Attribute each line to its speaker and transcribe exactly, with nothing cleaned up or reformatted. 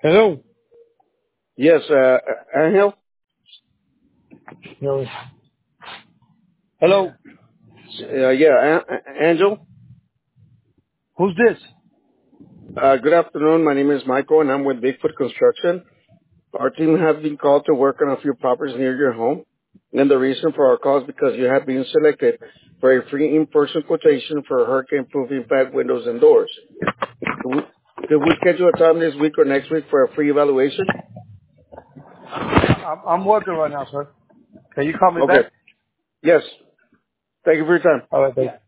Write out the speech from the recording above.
Speaker 1: Hello.
Speaker 2: Yes, uh, Angel.
Speaker 1: No. Hello.
Speaker 2: Uh, yeah, A- Angel.
Speaker 1: Who's this?
Speaker 2: Uh, good afternoon. My name is Michael, and I'm with Bigfoot Construction. Our team has been called to work on a few properties near your home. And the reason for our call is because you have been selected for a free in-person quotation for hurricane-proofing back windows and doors. Could we, could we schedule a time this week or next week for a free evaluation?
Speaker 1: I'm, I'm working right now, sir. Can you call me
Speaker 2: Okay.
Speaker 1: back?
Speaker 2: Yes. Thank you for your time.
Speaker 1: All right, thank you.